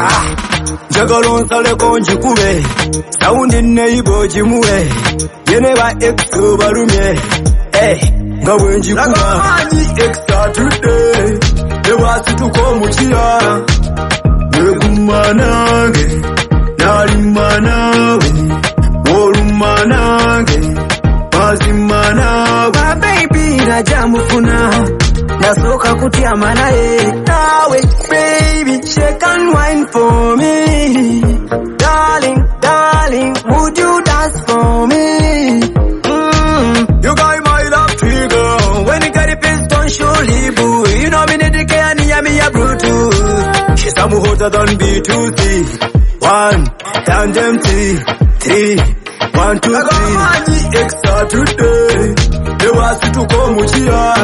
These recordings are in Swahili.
Jagalon sale konji kube Sound in neighbor jimue Yene ba exo barume Ngawenji kuba Lagamani extra today Ewa situ komuchia Negumanage Nalimanage Worumanage Mazimanawe Baby na jamufuna Nasoka kutia manae Nawe baby shake and wine for me Darling, darling, would you dance for me? You got my love trigger. When you got the piston surely boo. You know me need the care and me a Bluetooth. She's a hotter than B2C. 1, tandem T, 3, 1, 2, 3. Lagamani extra today. Ewa situ komuchia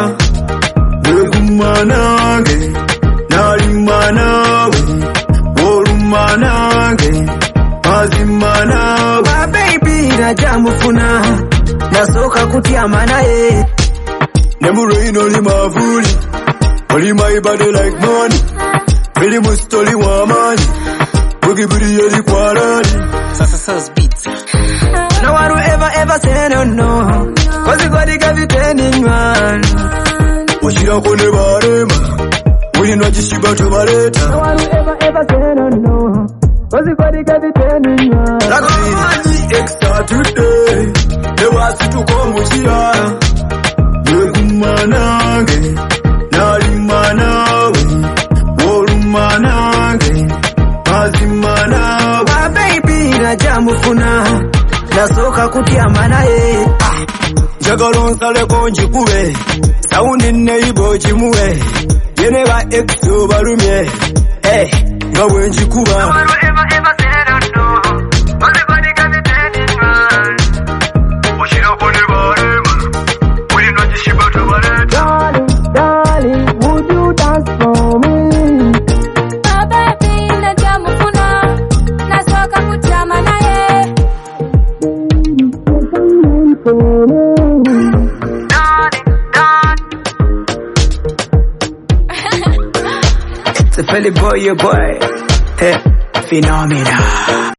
Negumanage Nalimanawe Worumanage Mazimanawe Baby na jamufuna Nasoka kutia manae Nemurein oli mavuli Oli my body like money Really must oli wamani Boogie booty oli kwarani Sasa beats. No one will ever say no Cause you got the gravitating man Washira kone barema Uli najishiba tubaleta No one will ever say no Cause you got the gravitating man Lagamani extra today Ewa situ komuchia Negumanage Nalimanawe Worumanage Mazimanawe Baby na jamufuna Nasoka kutia manae Jagalon sale konji kube Sound in neighbor jimue Yene ba exo barume Ngawenji kuba ever say no Only body got the training man Washira kone barema Uli najishiba tubaleta Darling, would you dance for me? Baby na jamufuna Nasoka kutia manae It's a Philly boy, your boy. Phenomena.